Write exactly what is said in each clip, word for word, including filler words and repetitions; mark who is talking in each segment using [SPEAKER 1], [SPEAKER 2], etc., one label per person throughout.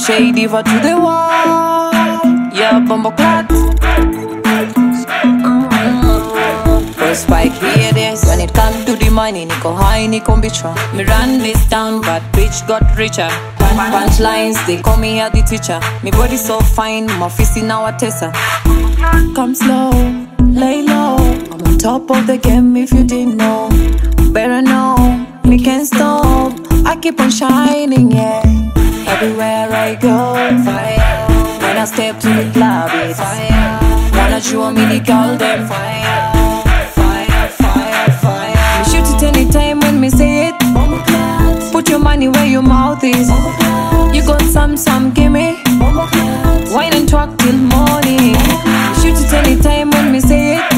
[SPEAKER 1] shade over to the wall. Yeah, bumbo clat. First spike, hear this. When it comes to the money, niko high, niko bicha. Me run this town, but bitch got richer. Punchlines, they call me a the teacher. Me body so fine, my face in our tessa. Come slow, lay low. I'm on top of the game if you didn't know. Better know, me can't stop. I keep on shining, yeah. Everywhere I go, fire. When I step to the club, it's fire. Wanna show me the girl, them fire. Fire, fire, fire. Me shoot it anytime when me say it. Put your money where your mouth is. You got some, some, gimme. Wine and talk till morning. Shoot it anytime when me say it.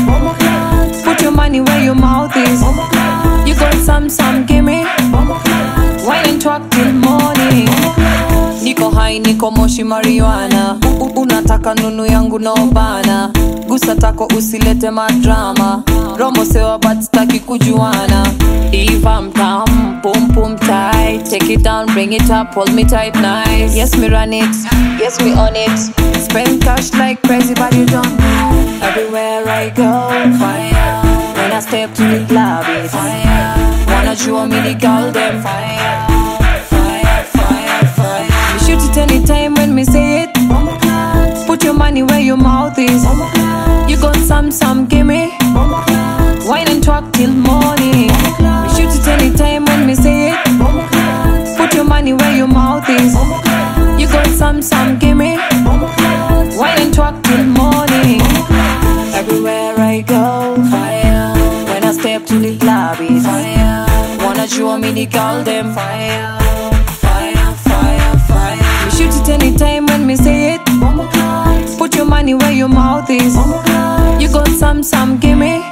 [SPEAKER 1] Put your money where your mouth is. You got some, some, gimme. Wine and talk till morning. Niko high, niko moshi marijuana. U unataka nunu yangu no bana. Gusa tako usilete madrama. Romo sewa but staki kujuana. If I'm down, boom boom tight. Take it down, bring it up, hold me tight, nice. Yes, me run it, yes, me on it. Spend cash like crazy, but you don't know. Everywhere I go, fire. When I step to the club, it's fire. Wanna show me the girl, them fire. Fire, fire, fire. Me shoot it anytime when me say it. Put your money where your mouth is. You got some, some, gimme. Wine and talk till morning. Me shoot it anytime when me say it. Put your money where your mouth is. You got some, some, gimme. Wine and talk till morning. Everywhere I go, fire. When I step to the club, it's fire. Wanna show me the girl, them fire. Fire, fire, fire. Me shoot it anytime when me say it. Put your money where your mouth is. You got some, some, gimme.